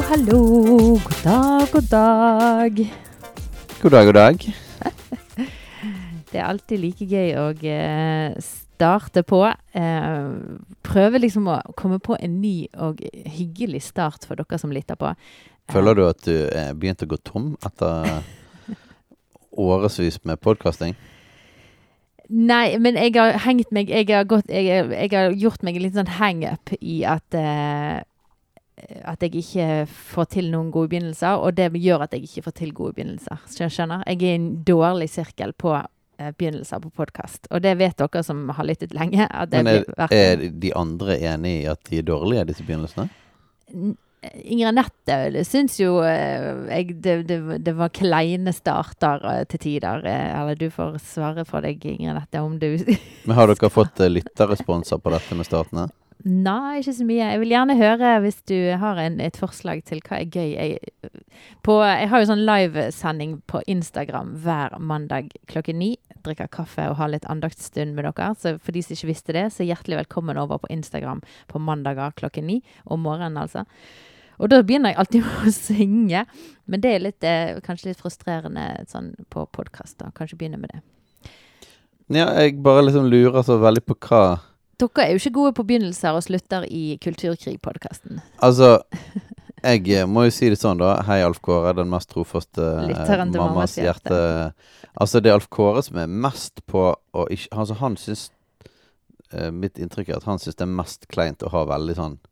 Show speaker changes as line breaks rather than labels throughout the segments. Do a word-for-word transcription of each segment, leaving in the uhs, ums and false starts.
hallo, god dag, god dag.
God dag, god dag.
Det er alltid like gøy å eh, starte på. Eh, prøve liksom å komme på en ny og hyggelig start for dere som lytter på.
Føler du at du er begynt å gå tom etter årevis med podcasting?
Nei, men jeg har hengt meg, jeg har, gått, jeg, jeg har gjort meg en litt sånn hang-up i at, eh, at jeg ikke får til noen gode begynnelser, og det gjør at jeg ikke får til gode begynnelser. Skjønner? Jeg er i en dårlig sirkel på eh, begynnelser på podcast, og det vet dere som har lyttet lenge. At det
men er,
vært,
er de andre enige i at de er dårlige, disse begynnelsene?
Ingrid Anette synes jo eh, jeg, det, det, det var kleine starter eh, til tider. Eh, eller du får svare for deg, Ingrid Anette, om du...
Men har dere fått eh, lytterresponser på dette med startene?
Nei, ikke så mye. Jeg vil gjerne høre hvis du har en, et forslag til hva er gøy. Jeg, på, jeg har jo sånn live-sending på Instagram hver mandag klokken ni. Drikker kaffe og har litt andaktsstund med dere. Så for de som ikke visste det, så hjertelig velkommen over på Instagram på mandager klokken ni. Om morgenen altså. Og da begynner jeg alltid med å synge. Men det er litt, eh, kanskje litt frustrerende sånn, på podcast da. Kanskje begynne med det.
Ja, jeg bare liksom lurer så veldig på hva...
Dere er jo ikke gode på begynnelser og slutter i Kulturkrig-podcasten.
Altså, jeg må jo si det sånn da. Hei, Alf Kåre, den mest trofaste
Lytteren til
mammas hjerte. Altså, det er Alf Kåre som er mest på... Og ikke, altså, han synes... Uh, mitt inntrykk er at han synes det er mest kleint å ha veldig sånn...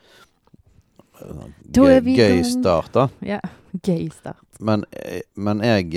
Gøy, gøy start da.
Ja, gøy start.
Men, men jeg...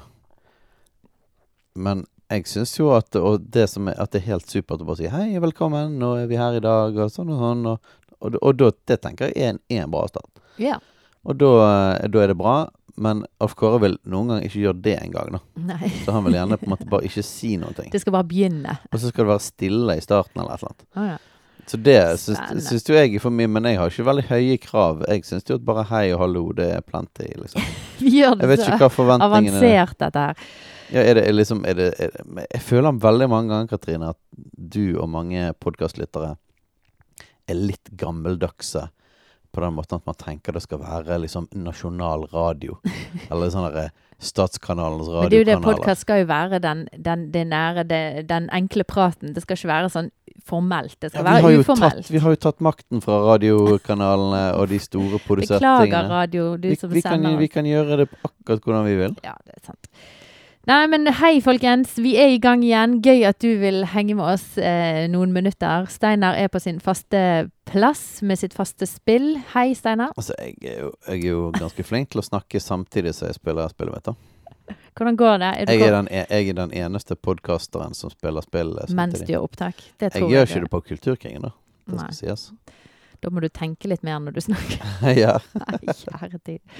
Men... Jeg synes jo at, og det som er, at det er helt supert å bare si hei, velkommen, nå er vi her i dag, og sånn og sånn, og, og, og da, det tenker jeg er en, en bra start.
Ja.
Og da, da er det bra, men Alf Kåre vil noen gang ikke gjøre det en gang da.
Nei.
Så han vil gjerne på en måte bare ikke si noen ting.
Det skal bare begynne.
Og så skal det være stille i starten eller et eller annet.
Oh, ja.
Så det syns, syns jo jeg er for mye, men jeg har ikke veldig høye krav. Jeg synes jo at bare hei og hallo, det er plenty, liksom.
Gjør det
jeg vet ikke hva forventningene
er. Avansert dette her.
Ja, er det liksom, er det, er det, jeg føler veldig mange ganger, Katrine, at du og mange podcastlyttere er litt gammeldagse på den måten at man tenker det skal være liksom nasjonal radio, eller sånn der statskanalens radiokanaler. Men det er jo det, podcast skal jo være den, den, det nære, det, den enkle praten. Det skal ikke være sånn formelt, det skal ja, være uformelt. Tatt, vi har jo tatt makten fra radiokanalene og de store produserte tingene.
Beklager radio, du
vi,
som
vi
sender.
Kan, vi kan gjøre det akkurat hvordan vi vil.
Ja, det er sant. Nei, men hei folkens, vi er i gang igjen. Gøy at du vil henge med oss eh, noen minutter. Steinar er på sin faste plass med sitt faste spill. Hei, Steinar.
Altså, jeg er jo, jeg er jo ganske flink til å snakke samtidig som jeg spiller spill, vet du.
Hvordan går det? Er
jeg, er den, jeg er den eneste podcasteren som spiller spill samtidig.
Mens du gjør opptak? Det tror
jeg, jeg gjør ikke det på Kulturkrigen da. Det
Nei.
Skal sies.
Da må du tenke litt mer når du snakker.
Ja.
Nei, kjære tid.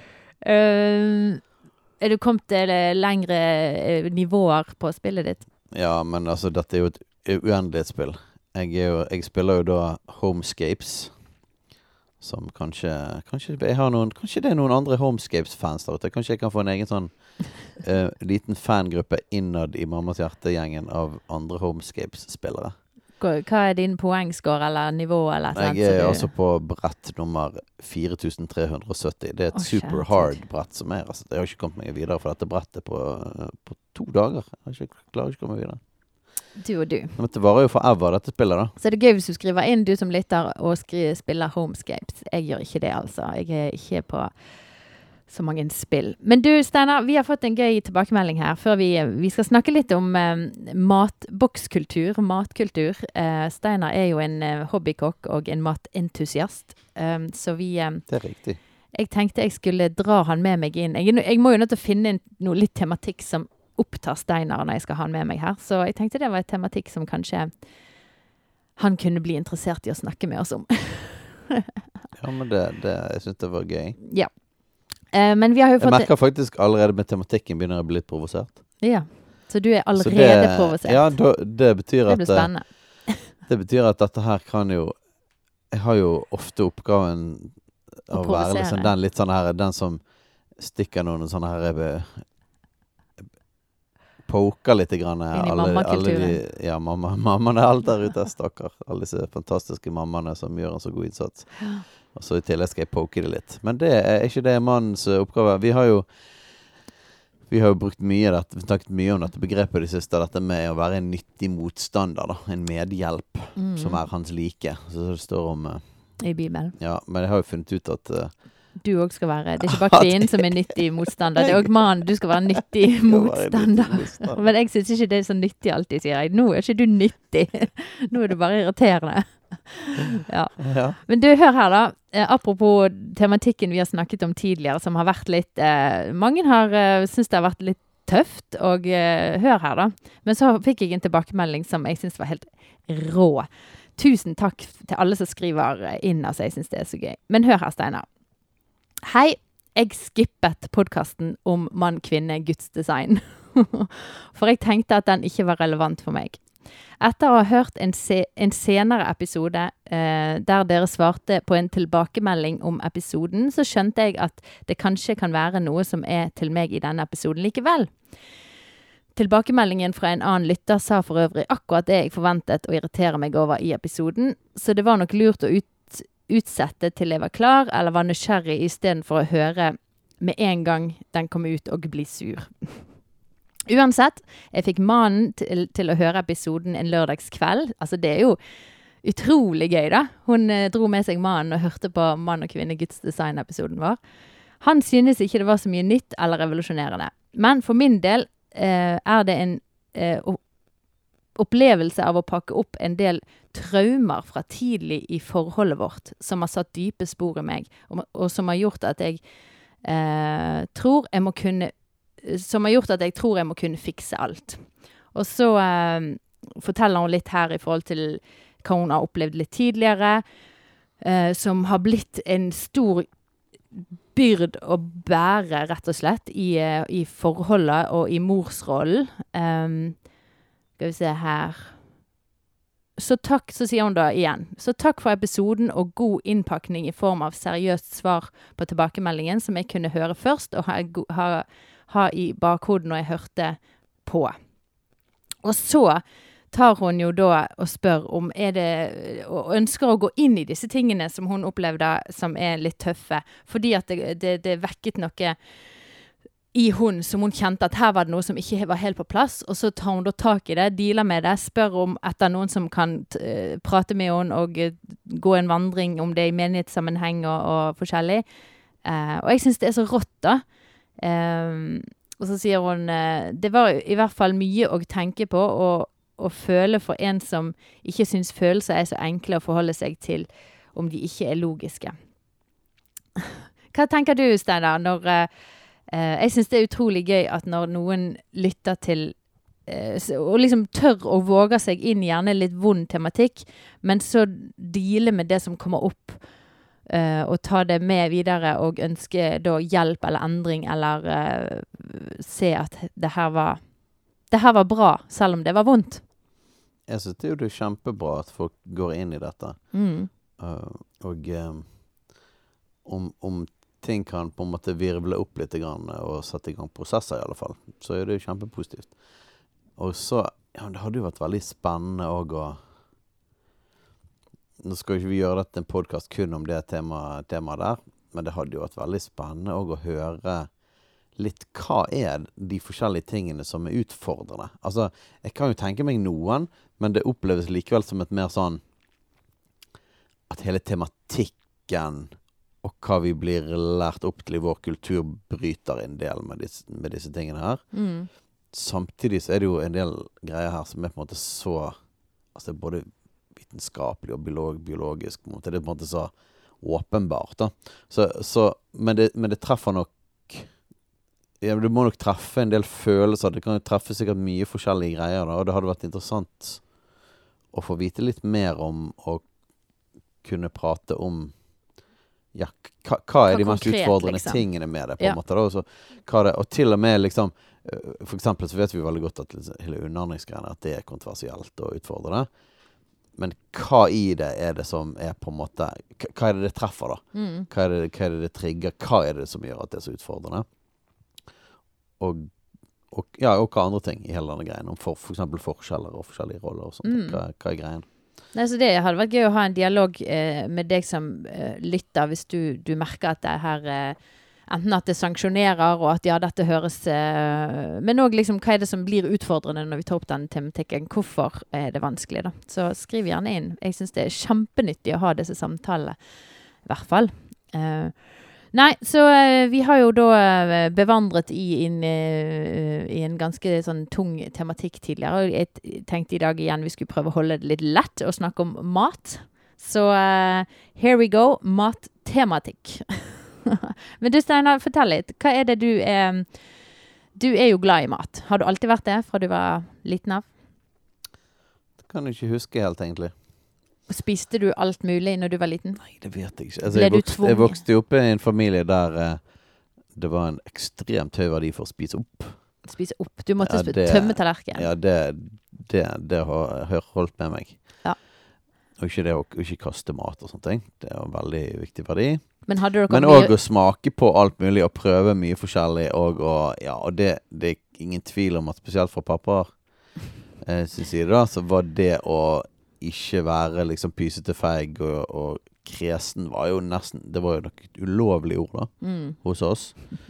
Uh, Er du kommet til lengre nivåer på spillet ditt?
Ja, men altså, dette er jo et uendelighetsspill. Jeg, er jo, jeg spiller jo da Homescapes, som kanskje, kanskje, jeg har noen, kanskje det er noen andre Homescapes-fans der ute. Kanskje jeg kan få en egen sånn uh, liten fangruppe innad i Mammas Hjerte-gjengen av andre Homescapes-spillere.
Hva er din poengscore eller nivå? Eller
jeg er altså på brett nummer fire tusen tre hundre sytti. Det er et oh, super hard brett som er. Altså, jeg har ikke kommet meg videre for dette brettet på, på to dager. Jeg ikke, klarer ikke å komme videre.
Du og du.
Men det varer jo forever, dette spillet da.
Så er det gøy hvis du skriver inn, du som lytter, og skriver, spiller Homescapes. Jeg gjør ikke det altså. Jeg er ikke på så mange spill. Men du, Steinar, vi har fått en gøy tilbakemelding her, før vi, vi skal snakke litt om eh, matbokskultur, matkultur. Eh, Steinar er jo en eh, hobbykokk og en matentusiast, um, så vi... Eh,
det er riktig.
Jeg tenkte jeg skulle dra han med meg inn. Jeg, jeg må jo nødt til å finne noe litt tematikk som opptar Steinar når jeg skal ha han med meg her, så jeg tenkte det var et tematikk som kanskje han kunne bli interessert i å snakke med oss om.
Ja, men det, det, jeg synes det var gøy.
Ja. Uh, men vi har jo fått...
Jeg merker faktisk allerede med tematikken begynner å bli litt provosert.
Ja, så du er allerede
det,
provosert.
Ja, da, det betyr at...
Det blir spennende.
Det betyr at dette her kan jo... Jeg har jo ofte oppgaven å, å være liksom den litt sånn her, den som stikker noen sånne her... Poker litt grann.
Inn i mammakulturen.
Ja, mamma, mammaene er alt der ute, stakkar. Alle disse fantastiske mammaene som gjør en så god innsats. Og så i tillegg skal jeg poke det litt. Men det er ikke det mannens oppgave. Vi har jo Vi har jo brukt mye dette, vi har snakket mye om dette begrepet i det siste, dette med å være en nyttig motstander, da. En medhjelp, mm. som er hans like. Så det står om... Uh,
I Bibelen.
Ja, men jeg har jo funnet ut at... Uh,
du også skal være, det er ikke bare kvinnen som er nyttig motstander, det er også mannen, du skal være nyttig motstander. Men jeg synes ikke det er så nyttig alltid, sier jeg. Nå er ikke du nyttig. Nå er du bare irriterende. Ja. Ja. Men du, hør her da. Eh, apropos tematikken vi har snakket om tidligere, som har vært litt... Eh, mange har eh, synes det har vært litt tøft, og eh, hør her da. Men så fikk jeg en tilbakemelding som jeg synes var helt rå. Tusen takk til alle som skriver inn, altså jeg synes det er så gøy. Men hør her, Steinar. Hei, jeg skippet podcasten om mann, kvinne, Guds design. For jeg tenkte at den ikke var relevant for meg. Etter å ha hørt en, se en senere episode eh, der dere svarte på en tilbakemelding om episoden, så skjønte jeg at det kanskje kan være noe som er til meg i denne episoden likevel. Tilbakemeldingen fra en annen lytter sa for øvrig akkurat det jeg forventet å irritere meg over i episoden, så det var nok lurt å ut utsette til jeg var klar, eller var nysgjerrig i stedet for å høre med en gang den kom ut og bli sur. Uansett, jeg fikk mannen til, til å høre episoden en lørdagskveld. Altså det er jo utrolig gøy da. Hun eh, dro med seg mannen og hørte på Mann og kvinne Guds design-episoden vår. Han synes ikke det var så mye nytt eller revolusjonerende. Men for min del eh, er det en eh, opplevelse av å pakke opp en del traumer fra tidlig i forholdet vårt, som har satt dype spor i meg, og, og som har gjort at jeg eh, tror jeg må kunne som har gjort at jeg tror jeg må kunne fikse alt. Og så eh, forteller hun litt her i forhold til hva hun har opplevd litt tidligere, eh, som har blitt en stor byrd å bære, rett og slett, i, i forholdet og i morsrollen. Um, skal vi se her. Så takk, så sier hun da igjen. Så takk for episoden og god innpakning i form av seriøst svar på tilbakemeldingen som jeg kunne høre først og ha, ha, ha i bakhodet når jeg hørte på. Og så tar hun jo da og spør om er det, og ønsker å gå inn i disse tingene som hun opplevde som er litt tøffe, fordi at det, det, det vekket noe i hun som hun kjente at her var det noe som ikke var helt på plass, og så tar hun da tak i det, dealer med det, spør om etter noen som kan uh, prate med henne og uh, gå en vandring om det i menighetssammenheng og, og forskjellig. Uh, og jeg synes det er så rått da. Um, og så sier hun, uh, det var i hvert fall mye å tenke på og, og føle for en som ikke synes følelser er så enkle å forholde seg til om de ikke er logiske. Hva tenker du, Steinar, når... Uh, Uh, jeg synes det er utrolig gøy at når noen lytter til uh, og liksom tør å våge seg inn i gjerne litt vond tematikk, men så deale med det som kommer opp uh, og ta det med videre og ønske da hjelp eller endring eller uh, se at det her var det her var bra, selv om det var vondt.
Jeg synes det er jo kjempebra at folk går inn i dette. Mm. Uh, og um, om, om ting kan på en måte virvle opp litt grann, og sette i gang prosesser i alle fall. Så er det jo kjempepositivt. Og så, ja, det hadde jo vært veldig spennende også å... Nå skal jo ikke vi gjøre dette en podcast kun om det temaet tema der, men det hadde jo vært veldig spennende også å høre litt hva er de forskjellige tingene som er utfordrende. Altså, jeg kan jo tenke meg noen, men det oppleves likevel som et mer sånn at hele tematikken og hva vi blir lært opp til i vår kultur bryter en del med disse, med disse tingene her. Mm. Samtidig så er det jo en del greier her som er på en måte så, altså både vitenskapelig og biolog, biologisk, på en måte. Det er på en måte så åpenbart da. Så, så, men, det, men det treffer nok, ja, det må nok treffe en del følelser, det kan jo treffe sikkert mye forskjellige greier da, og det hadde vært interessant å få vite litt mer om å kunne prate om ja, hva, hva er hva de mest konkret, utfordrende liksom. Tingene med det, på en ja. Måte da, og, så, hva det, og til og med liksom, for eksempel så vet vi veldig godt at hele underholdningsgreiene, at det er kontroversielt og utfordrende, men hva i det er det som er på en måte, hva er det det treffer da? Mm. Hva, er det, hva er det det trigger? Hva er det som gjør at det er så utfordrende? Og, og ja, og hva andre ting i hele denne greien, om for, for eksempel forskjeller og forskjellige roller og sånt, mm. hva, hva er greien?
Nei, så det hadde vært gøy å ha en dialog eh, med deg som eh, lytter, hvis du, du merker at det her eh, enten at det sanksjonerer, og at ja, dette høres eh, men også liksom, hva er det som blir utfordrende når vi tar opp den tematikken? Hvorfor er det vanskelig da? Så skriv gjerne inn. Jeg synes det er kjempenyttig å ha disse samtalene, i hvert fall. Eh, nei, så eh, vi har jo da eh, bevandret i en, eh, i en ganske sånn tung tematikk tidligere, og jeg tenkte i dag igjen vi skulle prøve å holde det litt lett og snakke om mat. Så eh, here we go, mattematikk. Men du, Steinar, fortell litt. Hva er det du er... Du er jo glad i mat. Har du alltid vært det fra du var liten av?
Det kan du ikke huske helt, egentlig.
Spiste du alt mulig når du var liten?
Nei, det vet jeg ikke. Altså, jeg, vokste, jeg vokste opp i en familie der eh, det var en ekstremt høy verdi for å spise opp.
Spise opp? Du måtte
ja, det,
tømme tallerken.
Ja, det, det, det har, har holdt med meg.
Ja.
Og ikke det å ikke kaste mat og sånt ting. Det er en veldig viktig verdi.
Men hadde dere
Men
mye...
også å smake på alt mulig og prøve mye forskjellig. Og, og, ja, og det, det er ingen tvil om at spesielt for pappa eh, sin side da, så var det å ikke være liksom pysete feig og, og kresen var jo nesten, det var jo noe ulovlig ord da,
mm.
hos oss.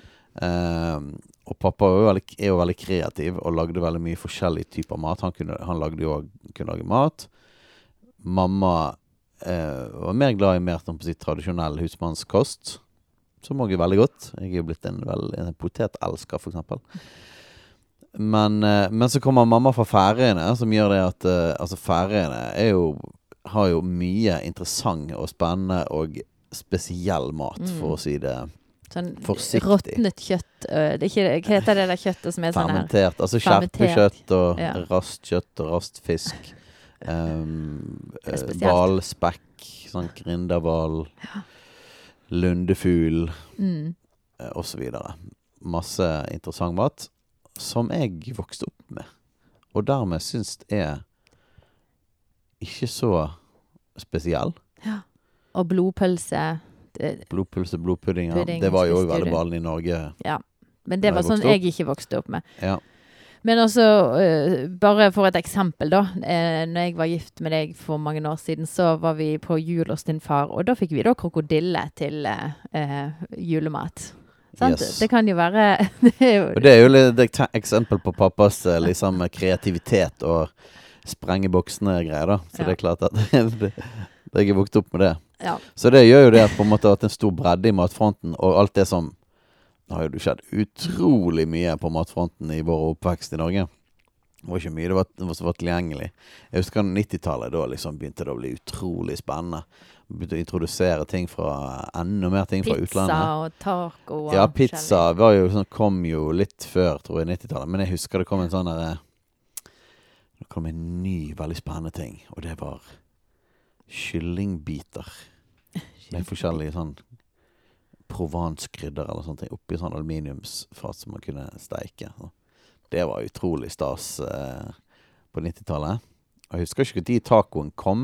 Eh, og pappa er jo, veldig, er jo veldig kreativ og lagde veldig mye forskjellig typer mat. Han, kunne, han lagde jo kunne lage mat. Mamma Uh, var mer glad i mer si, tradisjonell husmannskost, som også er veldig godt. Jeg er jo blitt en, vel, en potetelsker, for eksempel. Men, uh, men så kommer mamma fra Færøyene, som gjør det at uh, altså Færøyene er jo, har jo mye interessant og spennende og spesiell mat, mm. for å si det
sånn
forsiktig.
Råtnet kjøtt, uh, det er ikke, hva heter det der kjøttet som er
fermentert,
sånn her?
Altså skjerpekjøtt og
ja.
rastkjøtt og rastfisk. Um, valspekk, sånn grindaval, ja. lundefugl, mm. og så videre. Masse interessant mat som jeg vokste opp med, og dermed synes det er ikke så spesiell.
Ja. Og blodpølse. Det,
blodpølse, blodpudding, ja. Det var jo også veldig vanlig i Norge.
Ja, men det var sånn jeg ikke vokste opp med.
Ja.
Men også, uh, bare for et eksempel da, eh, når jeg var gift med deg for mange år siden, så var vi på jul hos din far, og da fikk vi da krokodille til uh, uh, julemat. Yes. Det kan jo være... det er jo,
og det er jo et eksempel på pappas liksom, kreativitet og sprengeboksene greier da. Så ja. Det er klart at det, det er vokst opp med det.
Ja.
Så det gjør jo det at på en måte at en stor bredde i matfronten, og alt det som det har jo skjedd utrolig mye på matfronten i vår oppvekst i Norge. Det var ikke mye det var, det var tilgjengelig. Jeg husker nittitallet, da liksom begynte det å bli utrolig spennende. Begynte å introdusere ting fra, enda mer ting
pizza
fra utlandet.
Pizza og taco. Og
ja, pizza var jo, sånn, kom jo litt før, tror jeg, nittitallet. Men jeg husker det kom en sånn der, det kom en ny, veldig spennende ting. Og det var kyllingbiter. Med forskjellige sånn provanskrydder eller sånt oppi sånn aluminiumsfat som man kunne steike. Det var utrolig stas eh, på nittitallet. Og jeg husker ikke at de tacoen kom,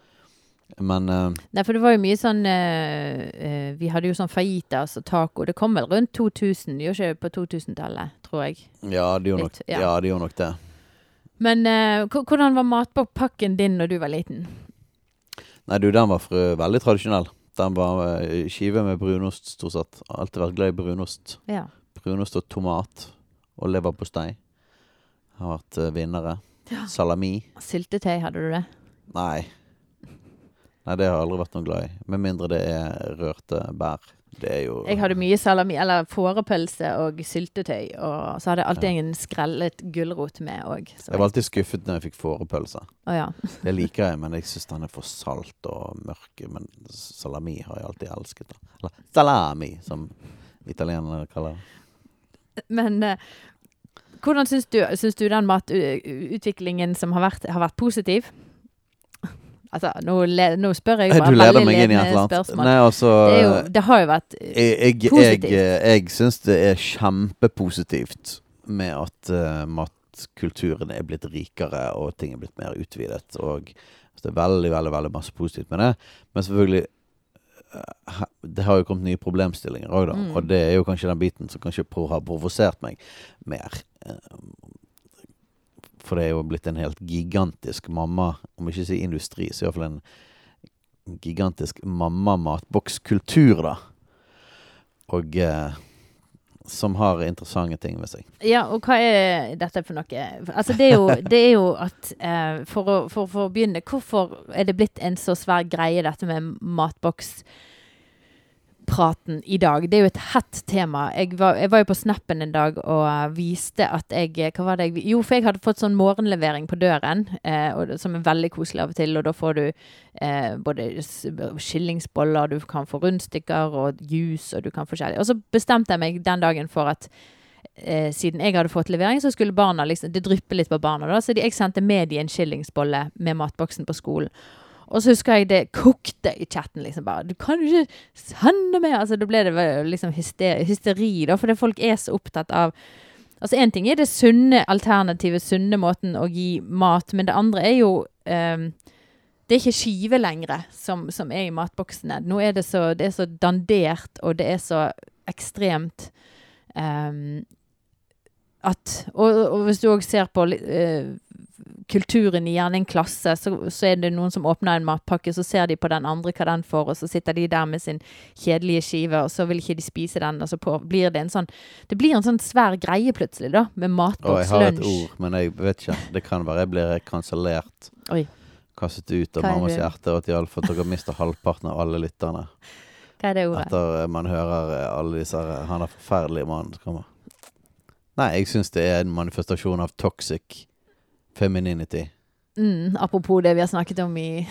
men... Eh,
Nei, for det var jo mye sånn, eh, eh, vi hadde jo sånn fajitas og taco. Det kom vel rundt to tusen, gjorde ikke på to tusen-tallet, tror jeg.
Ja, det gjorde nok, ja. Ja, det, gjorde nok det.
Men eh, hvordan var matpakken din når du var liten?
Nei, du, den var frø, veldig tradisjonell. Den var uh, skive med brunost, stort sett. Alltid vært glad i brunost.
Ja.
Brunost og tomat og leverpostei har vært uh, vinnere. Ja. Salami.
Syltetøy, hadde du det?
Nei. Nei, det har jeg aldri vært noe glad i. Med mindre det er rørte bær. Det er jo...
Jeg hadde mye salami, eller fårepølse og syltetøy, og så hadde jeg alltid ja. En skrellet gulrot med også.
Jeg var alltid skuffet når jeg fikk fårepølse.
Oh, ja.
Det liker jeg, men jeg synes den er for salt og mørk. Men salami har jeg alltid elsket. Eller salami, som italienerne kaller det.
Men uh, hvordan synes du, synes du den matutviklingen som har vært, har vært positiv? Altså, nå, le, nå spør jeg jo bare veldig ledende spørsmål.
Nei, altså,
det, er jo, det har jo vært
jeg, jeg, positivt. Jeg, jeg synes det er kjempepositivt med at uh, matkulturen er blitt rikere og ting er blitt mer utvidet. Og det er veldig, veldig, veldig masse positivt med det. Men selvfølgelig, uh, det har jo kommet nye problemstillinger også da. Mm. Og det er jo kanskje den biten som kanskje har provosert meg mer. Uh, for det er jo blitt en helt gigantisk mamma, om ikke si industri, så i hvert fall en gigantisk mamma-matbokskultur da. Og eh, som har interessante ting ved seg.
Ja, og hva er dette for noe? Altså, det er jo, det er jo at, eh, for, å, for, for å begynne, hvorfor er det blitt en så svær greie dette med matboks praten i dag? Det er jo et hett tema. Jeg var, jeg var jo på Snappen en dag og uh, viste at jeg, hva var det jeg, jo, for jeg hadde fått sånn morgenlevering på døren, eh, og, som er veldig koselig av og til, og da får du eh, både skillingsboller, du kan få rundstykker og juice, og du kan forskjellig. Og så bestemte jeg meg den dagen for at eh, siden jeg hadde fått levering, så skulle barna liksom, det dryppe litt på barna da, så de, jeg sendte med de en skillingsbolle med matboksen på skolen. Og så husker jeg det kokte i chatten, liksom bare, du kan jo ikke sende meg, altså da ble det liksom hysteri, hysteri da, fordi folk er så opptatt av, altså en ting er det sunne alternative, sunne måten å gi mat, men det andre er jo, um, det er ikke skive lengre som, som er i matboksene. Nå er det så, det er så dandert, og det er så ekstremt, um, at, og, og hvis du også ser på uh, kulturen i gjerne en klasse, så, så er det noen som åpner en matpakke, så ser de på den andre hva den får, og så sitter de der med sin kjedelige skive, og så vil ikke de spise den, og så på, blir det en sånn, det blir en sånn svær greie plutselig da, med matboks, lunsj.
Jeg har et ord, men jeg vet ikke, det kan være jeg blir kansellert, Oi. kastet ut av mammas hjerte, og at i alle fall dere mister halvparten av alle lytterne.
Hva er det ordet?
Etter man hører alle disse, han er forferdelig mann som kommer. Nei, jeg synes det er en manifestasjon av toxic femininity.
Mm, apropos det vi har snakket om i...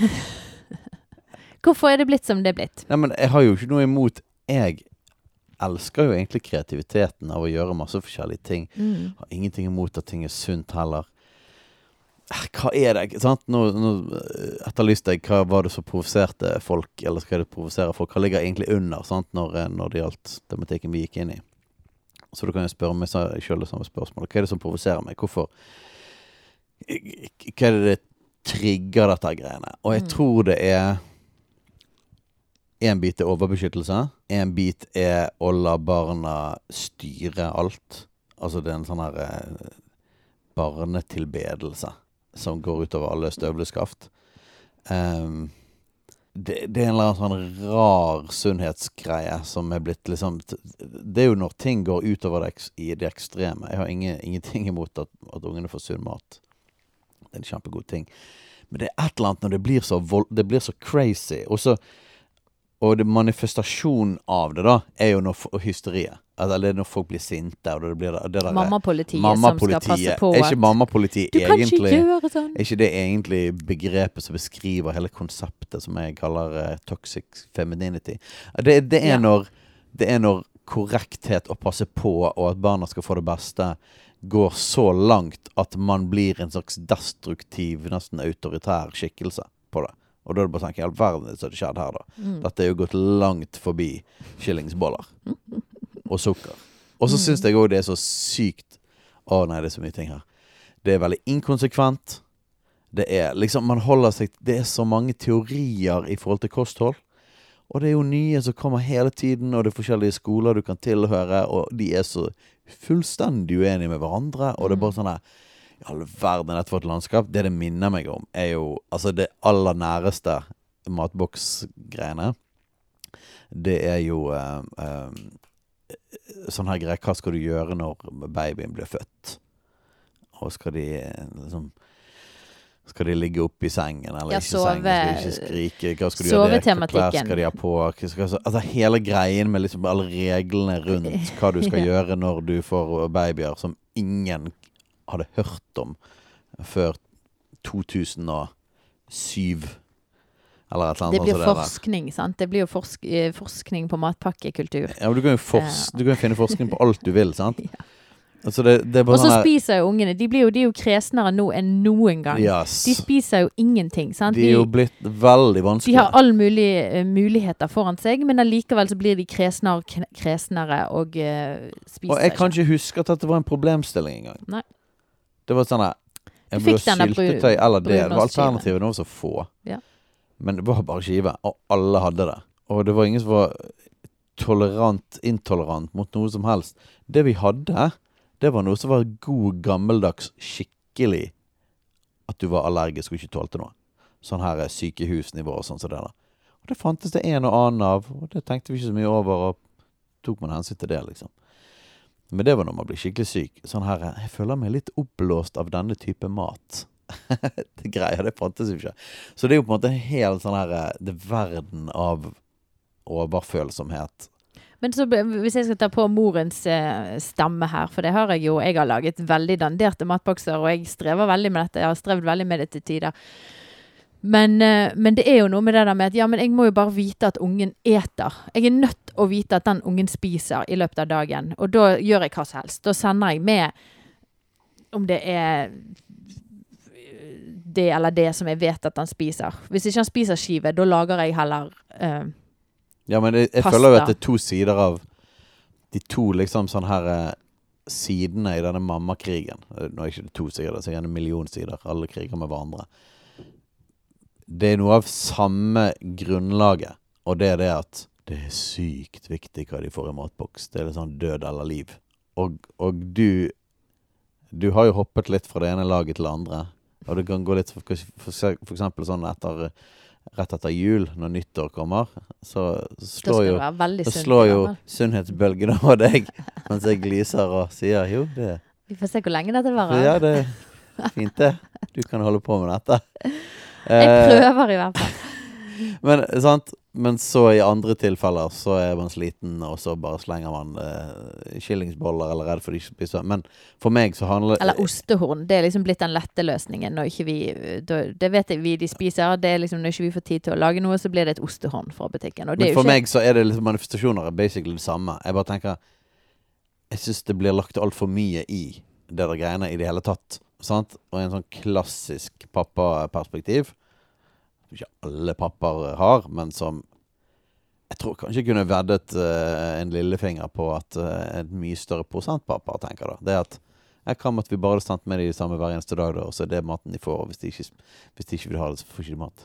Hvorfor er det blitt som det er blitt?
Nei, men jeg har jo ikke noe imot... Jeg elsker jo egentlig kreativiteten av å gjøre masse forskjellige ting. Mm. Har ingenting imot at ting er sunt heller. Hva er det? Sant? Nå, nå etterlyste jeg hva var det som provoserte folk, eller skal det provosere folk? Hva ligger egentlig under, sant? Når, når det gjaldt tematikken vi gikk inn i? Så da kan jeg spørre meg selv det samme spørsmålet. Hva er det som provoserer meg? Hvorfor... Hva er det det trigger dette greiene? Og jeg mm. tror det er en bit er overbeskyttelse, en bit er å la barna styre alt. Altså det er en sånn her eh, barnetilbedelse som går ut over alle støvleskaft. Um, det, det er en eller annen sånn rar sunnhetsgreie som er blitt liksom, det er jo når ting går ut over det, i det ekstreme. Jeg har ingen, ingenting imot at, at ungene får sunn mat. Det er en kjempegod ting. Men det er et eller annet når det blir så, vold, det blir så crazy. Og, så, og det manifestasjon av det da, er jo når, hysteriet. Eller det er når folk blir sinte. Og det blir det, det der,
mammapolitiet
mamma
som skal passe på
er ikke mammapolitiet
du kan
egentlig,
ikke gjøre sånn.
Er ikke det egentlig begrepet som beskriver hele konseptet som jeg kaller uh, toxic femininity? Det, det, er ja. når, det er når korrekthet å passe på, og at barna skal få det beste, går så langt at man blir en slags destruktiv, nesten autoritær skikkelse på det. Og da er det bare sånn, i all verden så har det skjedd her da. Mm. Dette er jo gått langt forbi skillingsboller og sukker. Og så mm. synes jeg også det er så sykt. Å nei, det er så mye ting her. Det er veldig inkonsekvent. Det er liksom, man holder seg, det er så mange teorier i forhold til kosthold. Og det er jo nye som kommer hele tiden, og det er forskjellige skoler du kan tilhøre, og de er så fullstendig uenige med hverandre, og det er bare sånn her, i all verden etter et landskap, det det minner meg om, er jo, altså det aller næreste matboksgreiene, det er jo um, um, sånn her greier, hva skal du gjøre når babyen blir født? Og skal de liksom... Skal de ligge opp i sengen, eller
ja,
ikke
sove,
sengen? Skal de ikke skrike? Hva skal du gjøre det? Hva klær skal de ha på? Skal, altså hele greien med liksom alle reglene rundt hva du skal ja. gjøre når du får babyer som ingen hadde hørt om før to tusen og syv. Eller et eller annet.
Det blir forskning, der. Sant? Det blir jo forsk forskning på matpakkekultur.
Ja, men du kan jo fors du kan finne forskning på alt du vil, sant? Ja. Altså det, det
og så
sånn
spiser jo ungene, de, blir jo, de er jo kresnere nå enn noen gang.
Yes.
De spiser jo ingenting, sant?
De er jo blitt veldig vanskelige.
De har all mulig uh, muligheter foran seg, men allikevel så blir de kresnere, kresnere og uh, spiser.
Og jeg kan ikke huske at dette var en problemstilling engang.
Nei.
Det var sånn at jeg ble syltetøy eller det. Det var alternativet, det var så få.
Ja.
Men det var bare skive, og alle hadde det. Og det var ingen som var tolerant, intolerant mot noe som helst. Det vi hadde... Det var noe som var god, gammeldags, skikkelig at du var allergisk og ikke tålte noe. Sånn her sykehusnivå og sånn som det da. Og det fantes det en og annen av, og det tenkte vi ikke så mye over, og tok man hensyn til det, liksom. Men det var når man blir skikkelig syk. Sånn her, jeg føler meg litt oppblåst av denne type mat. Det greier, det fantes jo ikke. Så det er jo på en måte en hel sånn her, det verden av overfølsomhet.
Men så hvis jeg skal ta på morens eh, stemme her, for det har jeg jo, jeg har laget veldig danderte matbokser, og jeg strever veldig med dette, jeg har strevet veldig med det til tider. Men, eh, men det er jo noe med det der med at, ja, men jeg må jo bare vite at ungen eter. Jeg er nødt å vite at den ungen spiser i løpet av dagen, og da gjør jeg hva som helst. Da sender jeg med, om det er det eller det som jeg vet at han spiser. Hvis ikke han spiser skive, da lager jeg heller eh,
Ja, men det, jeg
pasta.
føler jo at det er to sider av de to liksom sånn her eh, sidene i denne mammakrigen. Nå er ikke det to sider, det er gjerne en million sider. Alle kriger med hverandre. Det er noe av samme grunnlaget, og det er det at det er sykt viktig hva de får i matboks. Det er litt sånn død eller liv. Og, og du, du har jo hoppet litt fra det ene laget til det andre. Og det kan gå litt, for, for, for eksempel sånn etter, rett etter jul, når nyttår kommer, så slår jo, så slår jo sunnhetsbølgen over deg, mens jeg gliser og sier, jo, det...
Vi får se hvor lenge dette varer.
Ja, det er fint det. Du kan holde på med dette.
Jeg prøver i hvert fall.
Men, sant? Men så i andre tilfeller så er man sliten, og så bare slenger man eh, kyllingsboller eller redd for de spiser. Men for meg så handler...
Eller ostehorn, det er liksom blitt den lette løsningen når ikke vi... Det vet jeg vi de spiser, det er liksom når ikke vi får tid til å lage noe, så blir det et ostehorn fra butikken. Og det
men
er jo
for
ikke...
meg så er det liksom manifestasjoner er basically det samme. Jeg bare tenker, jeg synes det blir lagt alt for mye i det der greiene i det hele tatt. Sant? Og en sånn klassisk pappa-perspektiv, ikke alle pappaer har, men som jeg tror kanskje jeg kunne veddet uh, en lillefinger på at uh, en mye større prosentpappaer tenker da. Det er at jeg kan at vi bare hadde stand med de samme hver eneste dag da, og så er det maten de får, og hvis de ikke, hvis de ikke vil ha det, så får ikke de mat.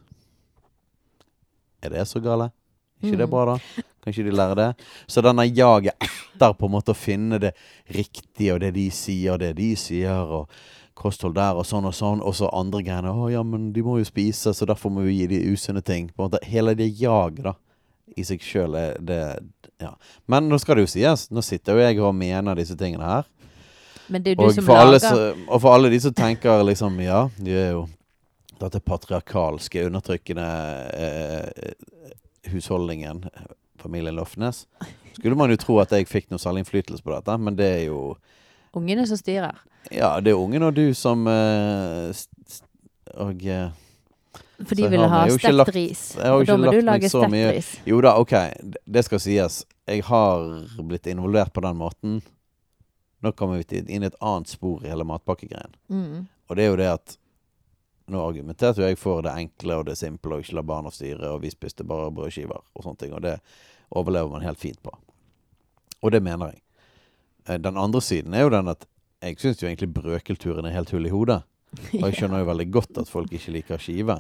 Er det så gale? Ikke mm. det bra da? Kan ikke de lære det? Så denne jaget etter på en måte å finne det riktige, og det de sier, og det de sier, og kosthold der, og sånn og sånn, og så andre greiene, å ja, men de må jo spise, så derfor må vi gi de usunne ting. På en måte, hele det jaget da, i seg selv er det, ja. Men nå skal det jo sies, nå sitter jo jeg og mener disse tingene her.
Men det er jo du
og
som
for
lager...
Alle, så, og for alle de som tenker liksom, ja, de er jo dette patriarkalske, undertrykkende eh, husholdningen, familien Lofnes. Skulle man jo tro at jeg fikk noe særlig innflytelse på dette, men det er jo...
Ungene som styrer.
Ja, det er ungen og du som eh, st og... Eh,
For de vil ha stekt ris. Og da må du lage stekt ris.
Jo da, ok. Det skal sies. Jeg har blitt involvert på den måten. Nå kommer vi inn i et annet spor i hele matpakkegreien. Mm. Og det er jo det at nå argumenterte jeg for det enkle og det simple og ikke la barna styre, og vi spiste bare brødskiver og sånne ting. Og det overlever man helt fint på. Og det mener jeg. Den andre siden er jo den at jeg synes jo egentlig brødkulturen er helt hull i hodet. Og jeg skjønner jo veldig godt at folk ikke liker skive.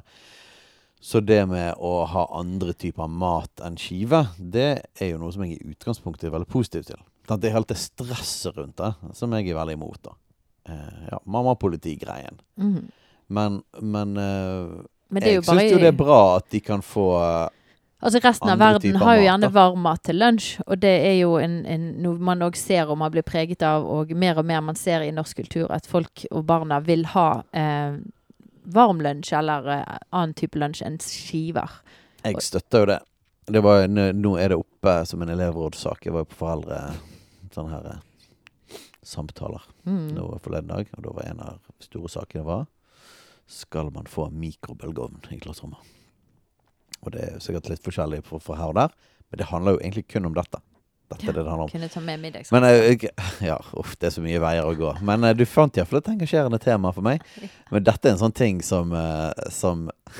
Så det med å ha andre typer mat enn skive, det er jo noe som jeg i utgangspunktet er veldig positiv til. Det er helt det stresset rundt det, som jeg er veldig imot da. Eh, ja, mamma-politi-greien. Mm. Men, men, eh, men jeg synes bare... jo det er bra at de kan få...
Altså resten av verden har jo gjerne varm mat til lunsj, og det er jo en, en, noe man også ser og man blir preget av, og mer og mer man ser i norsk kultur, at folk og barna vil ha eh, varm lunsj eller eh, annen type lunsj enn skiver.
Jeg støtter jo det. Det var, nå er det oppe som en elevrådssak. Jeg var jo på foreldre sånne her eh, samtaler mm. nå forleden dag, og da var en av store sakene var, skal man få mikrobølgeovn i klasserommet? Og det er sikkert litt forskjellig for, for her og der, men det handler jo egentlig kun om dette. Dette
ja,
er det det handler om.
Kunne ta med middags.
Men jeg, ja, uff, det er så mye veier å gå. Men du fant i hvert fall et engasjerende tema for meg. Men dette er en sånn ting som... som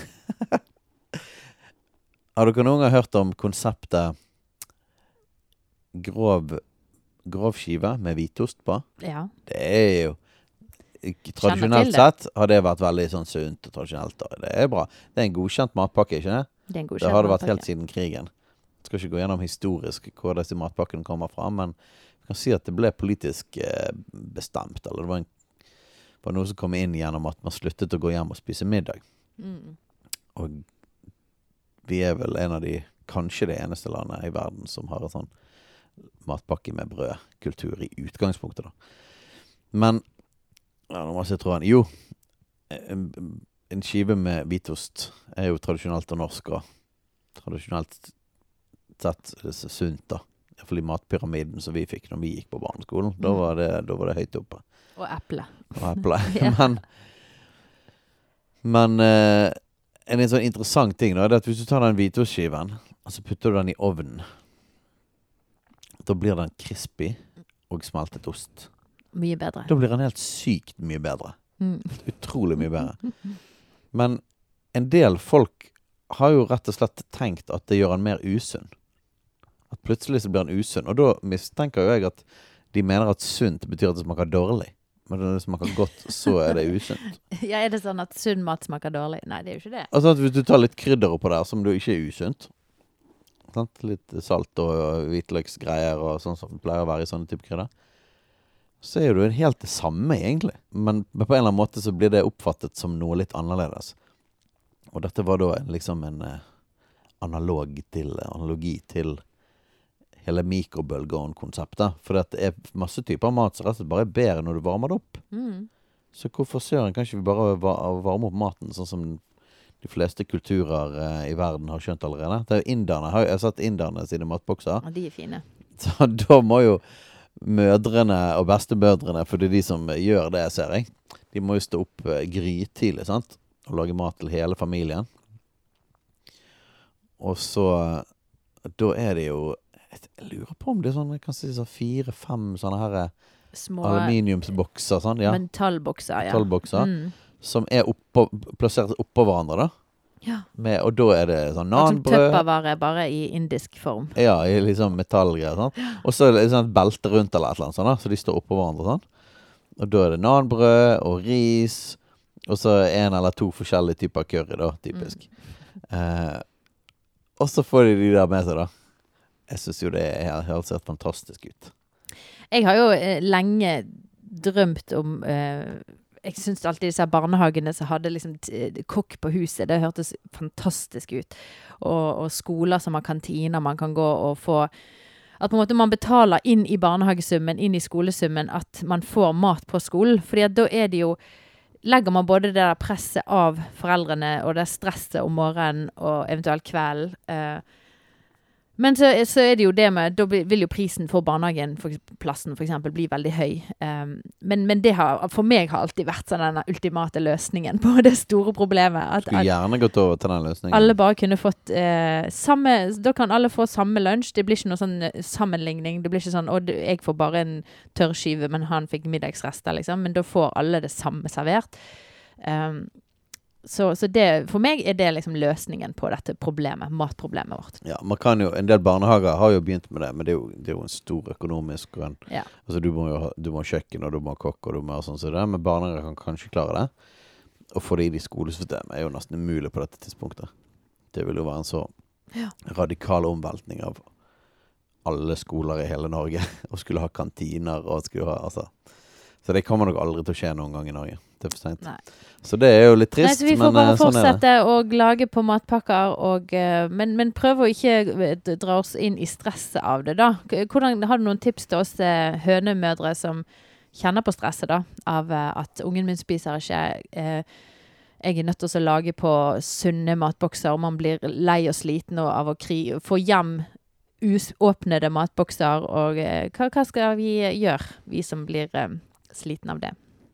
har dere noen gang hørt om konseptet grov, grov skive med hvitost på? Ja. Det er jo... Tradisjonelt sett har det vært veldig sånn sunt og tradisjonelt. Det er bra. Det er en godkjent matpakke, ikke det?
Det,
det har det vært helt siden krigen. Jeg skal ikke gå gjennom historisk hvor disse matpakkene kommer fra, men jeg kan si at det ble politisk eh, bestemt, eller det var, en, var noe som kom inn gjennom at man sluttet å gå hjem og spise middag.
Mm.
Og vi er vel en av de, kanskje det eneste landet i verden som har en sånn matpakke med brødkultur i utgangspunktet da. Men, ja, nå må jeg se tråden. Jo, en, en skive med hvitost er jo tradisjonelt og norsk, og tradisjonelt sett sunt da. I hvert fall i matpyramiden som vi fikk når vi gikk på barneskolen. Da var det, da var det høyt oppe.
Og eple.
Og eple. ja. Men, men eh, en, en sånn interessant ting da, er at hvis du tar den hvitostskiven, og så putter du den i ovnen, da blir den crispy og smeltet ost.
Mye bedre.
Da blir den helt sykt mye bedre.
Mm.
Utrolig mye bedre. Men en del folk har jo rett og slett tenkt at det gjør den mer usunn. At plutselig så blir den usunn. Og da mistenker jo jeg at de mener at sunt betyr at det smaker dårlig. Men når det smaker godt, så er det usunt.
Ja, er det sånn at sunn mat smaker dårlig? Nei, det er jo ikke det.
Altså at hvis du tar litt krydder på der, som du ikke er usunt, sant? Litt salt og hvitløksgreier og sånn som pleier å være i sånne type krydder, så er det jo helt det samme egentlig. Men på en eller annen måte så blir det oppfattet som noe litt annerledes. Og dette var da liksom en eh, analog til, analogi til hele mikrobølgeovn-konseptet. For det er masse typer mat som rett og slett bare er bedre når du varmer det opp.
Mm.
Så hvorfor søren kan ikke vi bare varme opp maten sånn som de fleste kulturer eh, i verden har skjønt allerede? Det er jo inderne. Jeg har sett inderne sine matbokser.
Ja, de er fine.
Så da må jo mødrene og bestemødrene, for det er de som gjør det, ser jeg. De må jo stå opp eh, grytidlig, sant? Og lage mat til hele familien. Og så, da er det jo, jeg lurer på om det er sånn, jeg kan si så fire, fem sånne her
små
aluminiumsbokser, sånn, ja.
Metallbokser, ja.
Metallbokser,
mm.
som er oppå, plassert oppå hverandre, da.
Ja.
Med, og da er det sånn
nanbrød.
nanbrød.
Tøppervare bare i indisk form.
Ja, i liksom metallgreier, sånn. Og så er det sånn et belte rundt eller et eller annet, sånn, da, så de står oppå hverandre, sånn. Og da er det nanbrød og ris, og så en eller to forskjellige typer curry, da, typisk. Mm. Eh, og så får de de der med seg, da. Jeg synes jo det er helt sett fantastisk ut.
Jeg har jo eh, lenge drømt om eh, jeg synes alltid disse barnehagene som hadde liksom kokk på huset, det hørtes fantastisk ut. Og, og skoler som har kantiner man kan gå og få, at på en måte man betaler inn i barnehagesummen, inn i skolesummen, at man får mat på skolen. Fordi at da er det jo, legger man både det der presset av foreldrene, og det stresset om morgenen, og eventuelt kvelden, eh, men så, så er det jo det med, da vil jo prisen for barnehagen, for plassen for eksempel, bli veldig høy. Um, men, men det har, for meg har alltid vært sånn den ultimate løsningen på det store problemet. At,
Skulle gjerne gått over til den løsningen.
Alle bare kunne fått eh, samme, da kan alle få samme lunsj. Det blir ikke noe sånn sammenligning. Det blir ikke sånn, å, jeg får bare en tørrskive, men han fikk middagsrester, liksom. Men da får alle det samme servert. Um, Så, så det, for meg er det liksom løsningen på dette problemet, matproblemet vårt.
Ja, man kan jo, en del barnehager har jo begynt med det, men det er jo, det er jo en stor økonomisk en,
ja.
Altså du må jo ha, du må ha kjøkken, og du må ha kokk, og du må ha sånn som det, men barnehager kan kanskje klare det. Og få det inn i skolesystemet er jo nesten umulig på dette tidspunktet. Det vil jo være en så
ja.
radikal omveltning av alle skoler i hele Norge, og skulle ha kantiner, og skulle ha, altså... Så det kommer nok aldri til å skje noen gang i Norge. Det er for sent.
Nei.
Så det er jo litt trist.
Nei, så vi får
men,
bare
sånn
fortsette å lage på matpakker, og, men, men prøve å ikke dra oss inn i stresset av det da. Hvordan, har du noen tips til oss hønemødre som kjenner på stresset da? Av at ungen min spiser ikke... Eh, jeg er nødt til å lage på sunne matbokser, og man blir lei og sliten av å kri, få hjem usåpnede matbokser, og eh, hva, hva skal vi gjøre, vi som blir... Eh, sliten av det.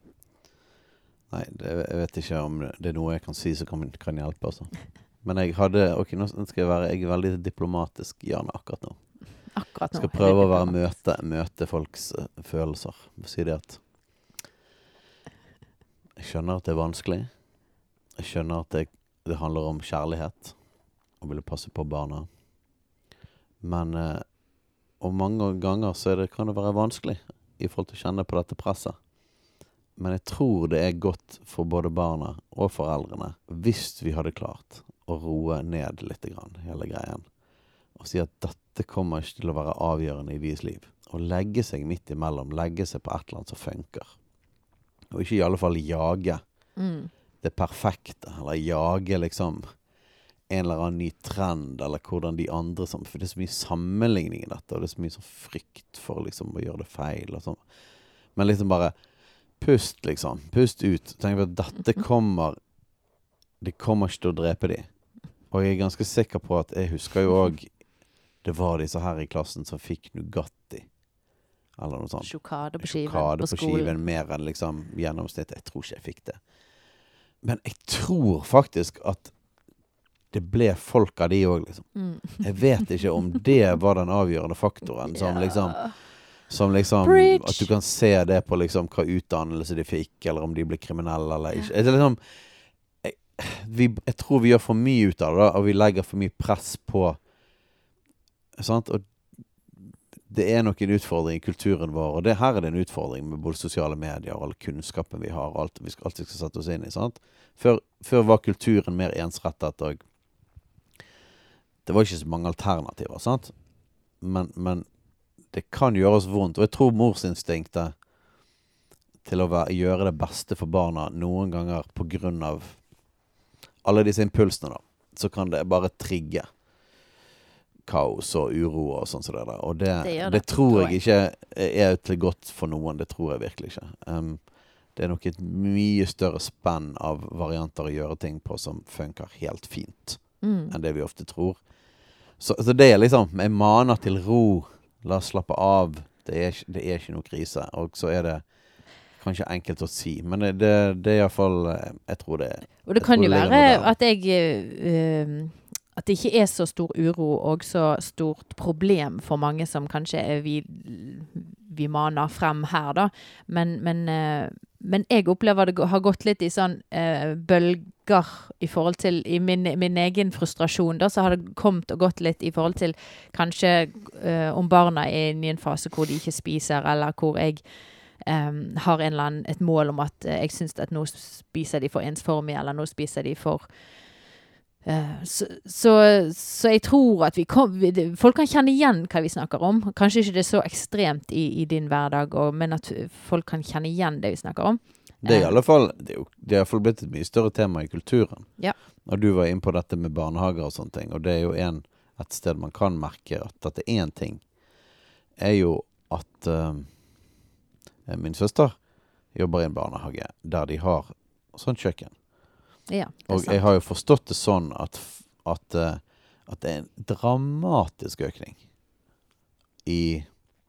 Nei, det, jeg vet ikke om det er noe jeg kan si som kan, kan hjelpe, altså. Men jeg hadde, ok, nå skal jeg være, jeg er veldig diplomatisk, Janne, akkurat nå.
Akkurat nå.
Jeg skal prøve å være møte, møte folks uh, følelser. Si det at jeg skjønner at det er vanskelig. Jeg skjønner at det, det handler om kjærlighet, og ville passe på barna. Men, uh, og mange ganger så er det, kan det være vanskelig i forhold til å kjenne på dette presset. Men jeg tror det er godt for både barna og foreldrene hvis vi hadde klart å roe ned litt grann, hele greien. Og si at dette kommer ikke til å være avgjørende i deres liv. Å legge seg midt imellom, legge seg på et eller annet som funker. Og ikke i alle fall jage
Mm.
det perfekte, eller jage liksom en eller annen ny trend, eller hvordan de andre som, for det er så mye sammenligning i dette, og det er så mye sånn frykt for liksom å gjøre det feil og sånn. Men liksom bare pust liksom, pust ut. Tenk på at dette kommer, det kommer ikke til å drepe de. Og jeg er ganske sikker på at jeg husker jo også, det var disse her i klassen som fikk Nugatti. Eller noe sånt.
Sjokade på skiven
Sjokade
på
på
skolen.
skiven, mer enn liksom gjennomsnitt. Jeg tror ikke jeg fikk det. Men jeg tror faktisk at det ble folk av de også, liksom.
Mm.
Jeg vet ikke om det var den avgjørende faktoren som liksom, som liksom
Preach.
at du kan se det på liksom hva utdannelse de fikk, eller om de ble kriminelle eller ikke. Det er liksom, jeg, vi, jeg tror vi gjør for mye ut av det, da, og vi legger for mye press på, sant? Og det er nok en utfordring i kulturen vår, og det her er det en utfordring med både sosiale medier og all kunnskapen vi har, og alt vi skal, alt vi skal sette oss inn i, sant? Før, før var kulturen mer ensrettet, og det var ikke så mange alternativer, sant? Men, men det kan gjøre oss vondt, og jeg tror morsinstinktet til å være, gjøre det beste for barna noen ganger på grunn av alle disse impulsene da, så kan det bare trigge kaos og uro og sånn som det der. Og det,
Det gjør
det,
det,
tror
tror
jeg ikke er til godt for noen. Det tror jeg virkelig ikke. Um, det er nok et mye større spenn av varianter å gjøre ting på som funker helt fint
Mm.
enn det vi ofte tror. Så, så det er liksom, jeg maner til ro, la oss slappe av, det er, ikke- det er ikke noe krise. Og så er det kanskje enkelt å si, men det, det, det er i hvert fall, jeg tror det
Og det
jeg
kan
tror
jo
det ligger
være
noe der.
at jeg eh, at det ikke er så stor uro og så stort problem for mange som kanskje er vi, vi maner frem her da. Men, men, eh, men jeg opplever det har gått litt i sånn eh, bølger i forhold til i min, min egen frustrasjon da, så har det kommet og gått litt i forhold til kanskje eh, om barna er inne i en fase hvor de ikke spiser, eller hvor jeg Um, har en eller annen, et mål om at uh, jeg synes at nå spiser de for ensformig, eller nå spiser de for uh, så, så, så jeg tror at vi kom, vi, det- folk kan kjenne igjen hva vi snakker om. Kanskje ikke det er så ekstremt i, i din hverdag, og, men at folk kan kjenne igjen det vi snakker om.
Det er i
Eh,
alle fall, det er jo det er i hvert fall blitt et mye større tema i kulturen.
Ja.
Og du var inne på dette med barnehager og sånne ting, og det er jo en, et sted man kan merke at dette er en ting, er jo at uh, min søster jobber i en barnehage der de har sånn kjøkken.
Ja, det er
Og jeg
sant.
har jo forstått det sånn at, f- at, uh, at det er en dramatisk økning i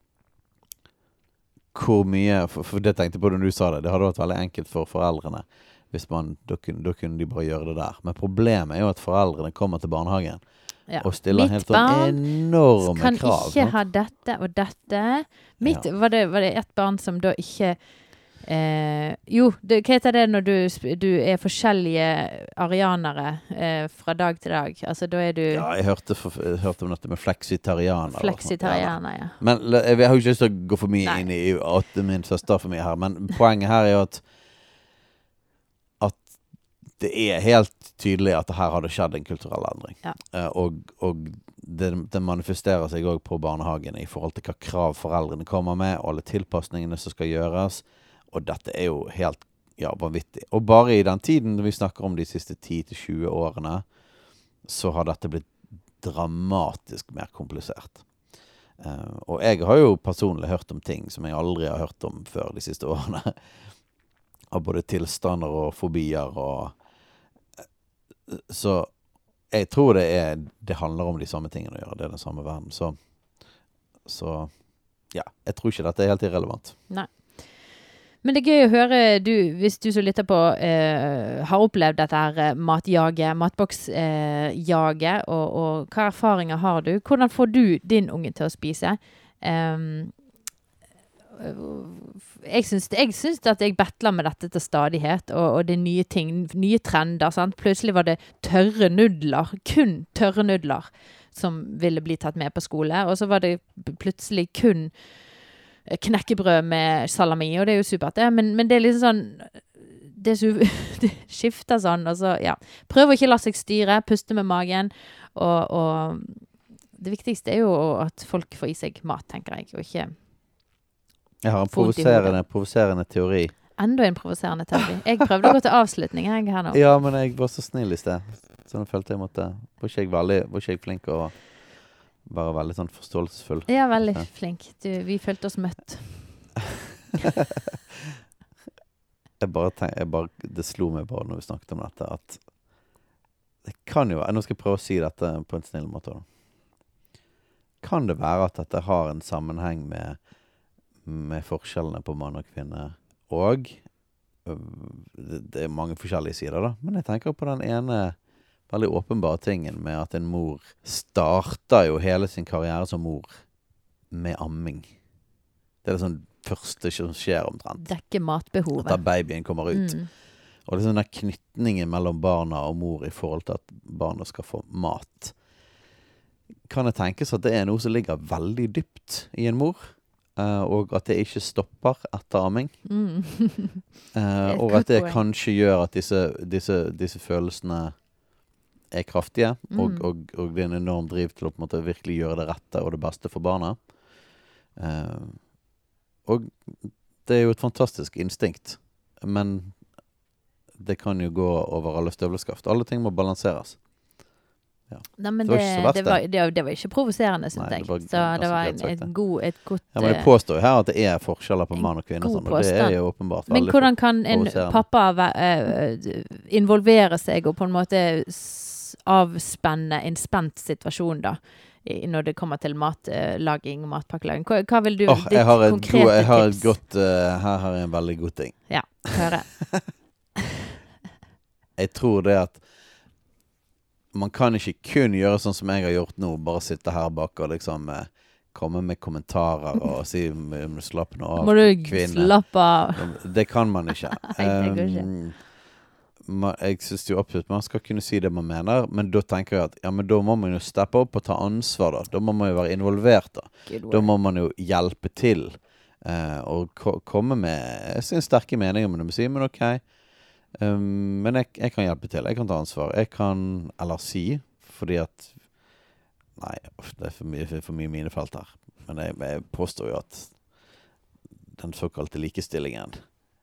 hvor mye, for, for det tenkte jeg på når du sa det, det hadde vært veldig enkelt for foreldrene hvis man, da kunne, da kunne de bare gjøre det der. Men problemet er jo at foreldrene kommer til barnehagen
Ja.
og stiller
Mitt
helt sånn
barn
enorme
kan
krav.
ikke
sant?
ha dette og dette. Mitt,
Ja.
var, det, var det et barn som da ikke eh, Jo, det, hva heter det når du, sp- du er forskjellige arianere eh, fra dag til dag? Altså da er du
Ja, jeg hørte, for, jeg hørte om dette med fleksitarianer.
fleksitarianer, ja.
Men la- jeg, jeg har jo ikke lyst til å gå for mye
Nei.
inn i at min søster for mye her, men poenget her er jo at at det er helt tydelig at her har det skjedd en kulturell endring.
Ja.
Eh, og og det, det manifesterer seg også på barnehagene i forhold til hva krav foreldrene kommer med, og alle tilpasningene som skal gjøres. Og dette er jo helt ja, vanvittig. Og bare i den tiden vi snakker om de siste ti til tjue årene, så har dette blitt dramatisk mer komplisert. Eh, og jeg har jo personlig hørt om ting som jeg aldri har hørt om før de siste årene. Av både tilstander og fobier og eh, så jeg tror det er det handler om de samme tingene å gjøre. Det er den samme verden. Så, så ja, jeg tror ikke dette er helt irrelevant.
Nei. Men det er gøy å høre, du, hvis du som lytter på, eh, har opplevd dette her eh, matjaget, matboksjaget, eh, og, og hva erfaringer har du? Hvordan får du din unge til å spise? Um, jeg syns, jeg syns at jeg battler med dette til stadighet, og, og det er nye ting, nye trender, sant? Plutselig var det tørre nudler, kun tørre nudler, som ville bli tatt med på skole, og så var det plutselig kun knekkebrød med salami, og det er jo supert det, men, men det er liksom sånn, det, er så, det skifter sånn, og så, ja. Prøv å ikke la seg styre, puste med magen, og, og det viktigste er jo at folk får i seg mat, tenker jeg, og ikke
Jeg har en
Få vondt i
provoserende, provoserende teori.
Enda en provoserende terapi. Jeg prøvde å gå til avslutning jeg, her nå.
Ja, men jeg var så snill i sted. Så jeg følte jeg måtte... Var ikke jeg, veldig, var ikke jeg flink å være veldig sånn forståelsesfull?
Ja, veldig flink. Du, vi følte oss møtt.
jeg bare tenk, jeg bare, det slo meg bare når vi snakket om dette, at det kan jo være... Nå skal jeg prøve å si dette på en snill måte. Da. Kan det være at dette har en sammenheng med, med forskjellene på mann og kvinne? Og det, det er mange forskjellige sider da. Men jeg tenker på den ene veldig åpenbare tingen med at en mor starter jo hele sin karriere som mor med amming. Det er det sånn første som skjer omtrent.
Dekke matbehovet.
At babyen kommer ut. Mm. Og det er sånn der knytningen mellom barna og mor i forhold til at barna skal få mat. Kan det tenkes at det er noe som ligger veldig dypt i en mor? Uh, og at det ikke stopper etter amming. Mm. uh, og at det kanskje gjør at disse, disse, disse følelsene er kraftige, mm. og, og, og det er en enorm driv til å på en måte virkelig gjøre det rette og det beste for barna. Uh, og det er jo et fantastisk instinkt, men det kan jo gå over alle støvleskaft. Alle ting må balanseres. Ja.
Nei, men det, det, det, var, det, det var ikke provoserende, synes jeg. Var, så det var en, et, god, et godt...
Ja, men jeg påstår her at det er forskjeller på mann og kvinne, sånn, og det er jo åpenbart
men hvordan kan en pappa uh, involvere seg og på en måte avspenne en spent situasjon da, når det kommer til matlaging og matpakkelaging? Hva, hva vil du...
Oh, jeg har et, god, jeg har et godt... Uh, her har jeg en veldig god ting.
Ja, høre.
Jeg tror det at man kan ikke kun gjøre sånn som jeg har gjort nå, bare sitte her bak og liksom eh, komme med kommentarer og si slapp nå av,
må du
kvinne.
Slapp av.
Det kan man ikke.
Nei, det går ikke.
Um, man, jeg synes jo absolutt man skal kunne si det man mener, men da tenker jeg at ja, men da må man jo steppe opp og ta ansvar da. Da må man jo være involvert da. Da må man jo hjelpe til eh, og ko- komme med sin sterke mening om det, må si, men ok, Um, men jeg, jeg kan hjelpe til, jeg kan ta ansvar, jeg kan, eller si, fordi at nei, det er for mye, for mye mine felt her, men jeg, jeg påstår jo at den såkalte likestillingen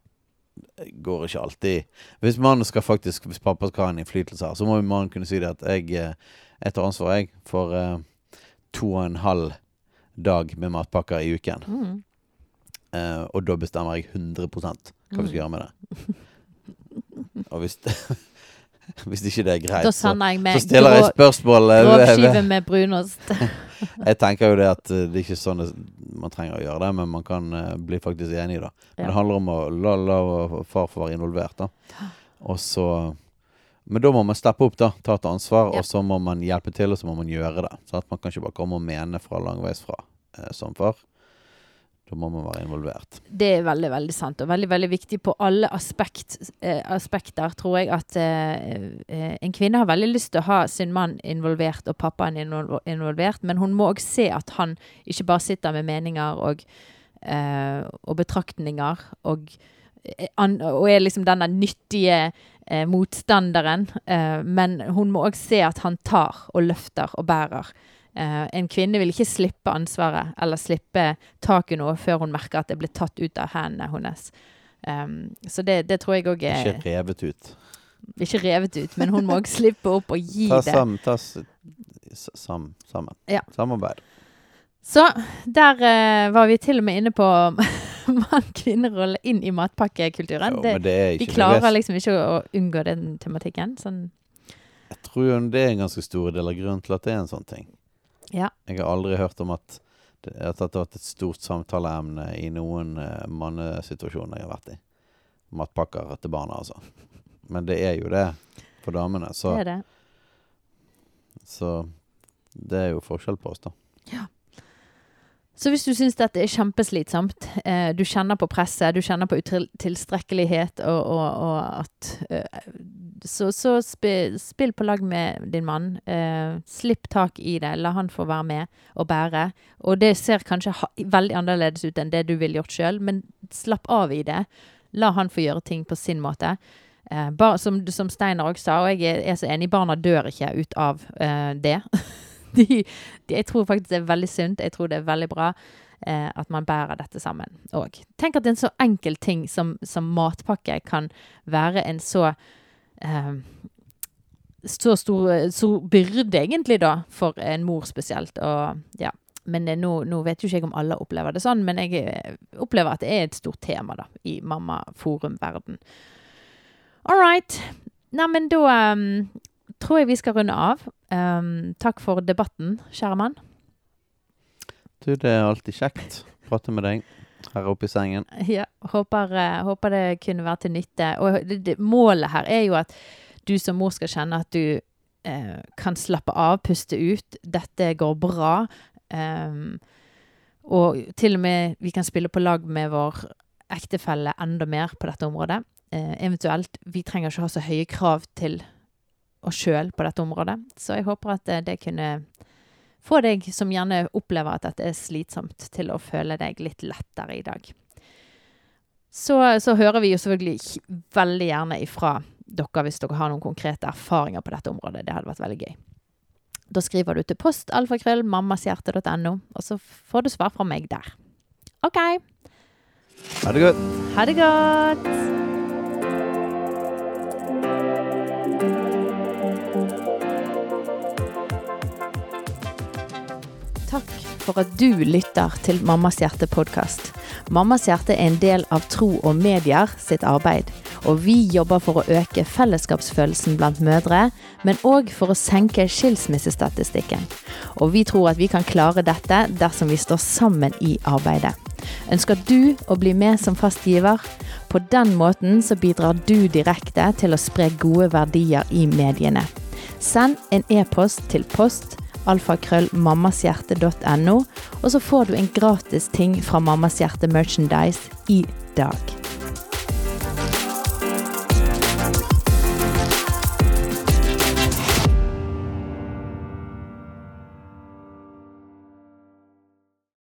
går ikke alltid. Hvis mannen skal faktisk, hvis pappa skal ha en innflytelse her, så må mannen kunne si det at jeg, jeg tar ansvar jeg for uh, to og en halv dag med matpakker i uken mm. uh, og da bestemmer jeg hundre prosent hva mm. vi skal gjøre med det. Og hvis, det, hvis ikke det er greit, så, så stiller jeg spørsmål.
Grovskive med brunost.
Jeg tenker jo det at det er ikke sånn man trenger å gjøre det, men man kan uh, bli faktisk enig da. Men ja. Det handler om å la, la far få være involvert da. Og så, men da må man steppe opp da, ta et ansvar, ja. Og så må man hjelpe til, og så må man gjøre det. Så at man kan ikke bare komme og mene fra langveis fra uh, som far. Da må man være involvert.
Det er veldig, veldig sant, og veldig, veldig viktig på alle aspekt, eh, aspekter, tror jeg, at eh, en kvinne har veldig lyst til å ha sin mann involvert, og pappaen involvert, men hun må også se at han ikke bare sitter med meninger og, eh, og betraktninger, og, og er liksom denne nyttige eh, motstanderen, eh, men hun må også se at han tar og løfter og bærer. Uh, en kvinne vil ikke slippe ansvaret eller slippe taket noe før hun merker at det blir tatt ut av hendene hennes. Um, så det, det tror jeg også er...
Ikke revet ut.
Ikke revet ut, men hun må også slippe opp og gi
ta
det.
Sam, ta sam, sammen.
Ja.
Samarbeid.
Så der uh, var vi til og med inne på mann-kvinnerolle inn i matpakkekulturen.
Jo, det, det
de klarer liksom ikke å unngå den tematikken. Sånn.
Jeg tror det er en ganske stor del av grunnen til at det er en sånn ting.
Ja.
Jeg har aldri hørt om at det, at det har vært et stort samtaleemne i noen uh, mannesituasjoner jeg har vært i. Matpakker til barna, altså. Men det er jo det for damene. Så
det er det.
Så det er jo forskjell på oss, da.
Ja. Så hvis du synes dette er kjempeslitsomt, eh, du kjenner på presset, du kjenner på utilstrekkelighet, og, og, og at, eh, så, så spill, spill på lag med din mann. Eh, slipp tak i det, la han få være med og bære. Og det ser kanskje ha, veldig annerledes ut enn det du vil gjort selv, men slapp av i det. La han få gjøre ting på sin måte. Eh, bar, som, som Steinar også sa, og jeg er, er så enig, barna dør ikke ut av eh, det. De, de, jeg tror faktisk det er veldig sunt. Jeg tror det er veldig bra. eh, at man bærer dette sammen. Og tenk at en så enkel ting som, som matpakke kan være en så, eh, så stor, stor byrde egentlig da, for en mor spesielt. Og ja, men eh, nå, nå vet jo ikke jeg om alle opplever det sånn, men jeg opplever at det er et stort tema da, i mamma-forum-verden. All right. Nei, men da um, tror jeg vi skal runde av. Um, takk for debatten, kjære mann.
Du, det er alltid kjekt å prate med deg her oppe i sengen.
Ja, håper, uh, håper det kunne være til nytte. Og det, det, målet her er jo at du som mor skal kjenne at du uh, kan slappe av, puste ut. Dette går bra. Um, og til og med vi kan spille på lag med vår ektefelle enda mer på dette området. Uh, eventuelt, vi trenger ikke ha så høye krav til oss selv på dette området. Så jeg håper at uh, det kunne få deg som gjerne opplever at dette er slitsomt til å føle deg litt lettere i dag. Så, så hører vi jo selvfølgelig veldig gjerne ifra dere hvis dere har noen konkrete erfaringer på dette området. Det hadde vært veldig gøy. Da skriver du til post alfakrøll mammashjerte punktum no, og så får du svar fra meg der. Ok.
Ha det godt.
Ha det godt. Takk for at du lytter til Mammas Hjerte podcast. Mammas Hjerte er en del av Tro og Medier sitt arbeid, og vi jobber for å øke fellesskapsfølelsen blant mødre, men også for å senke skilsmissestatistikken. Og vi tror at vi kan klare dette dersom vi står sammen i arbeidet. Ønsker du å bli med som fast giver? På den måten så bidrar du direkte til å spre gode verdier i mediene. Send en e-post til post alfakrøll mammashjerte punktum no, og så får du en gratis ting fra Mammas Hjerte merchandise i dag.